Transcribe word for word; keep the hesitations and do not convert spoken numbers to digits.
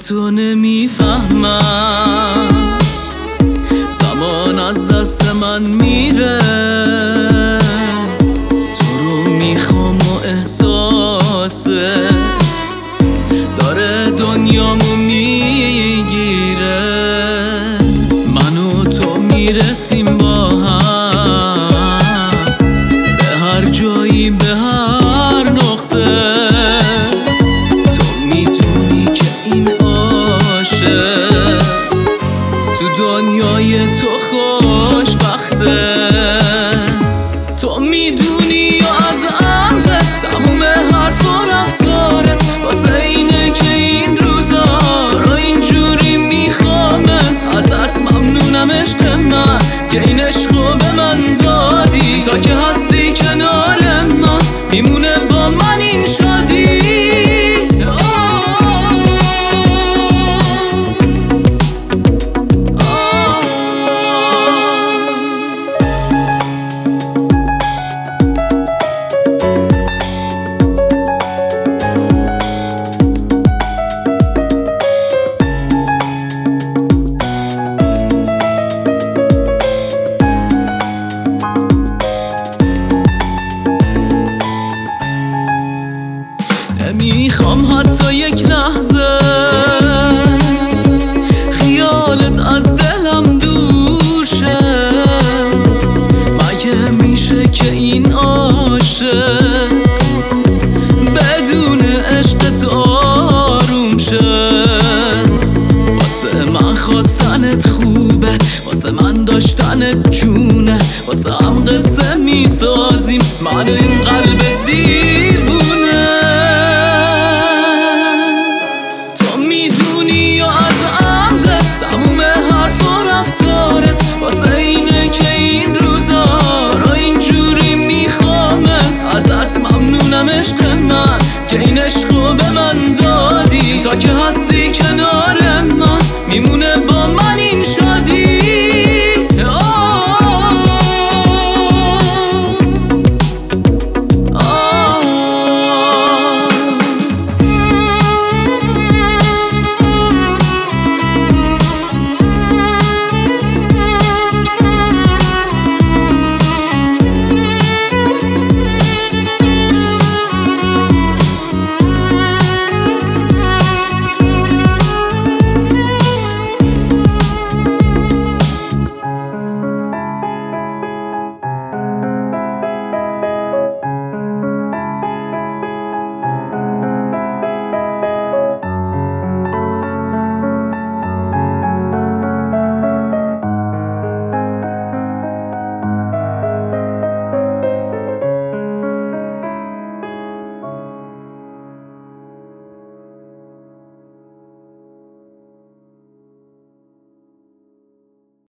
تو نمیفهمم، زمان از دست من میره، تو رو میخوام و احساست داره دنیامو میگیره. من و تو میرسیم با هم به هر جایی، به هر نقطه. تو میدونی که این عاشق تو دنیای تو خوشبخته. تو میدونی یا از عمده تموم حرف و رفتارت واسه اینه که این روزا رو اینجوری میخوامت. ازت ممنونم عشق من که این عشقو به من دادی، تا که هستی کنار من میمونه با من این شادی. نمیخوام حتی یک لحظه خیالت از دلم دور شه. مگه میشه که این عاشق بدون عشقت آروم شه؟ واسه من خواستنت خوبه، واسه من داشتنت جونه، واسه هم قصه میسازیم من این قلب دیوونه. تموم حرف و رفتارت واسه اینه که این روزا رو اینجوری میخوامت. ازت ممنونم عشق من که این عشقو به من دادی، تا که هستی کنار من میمونه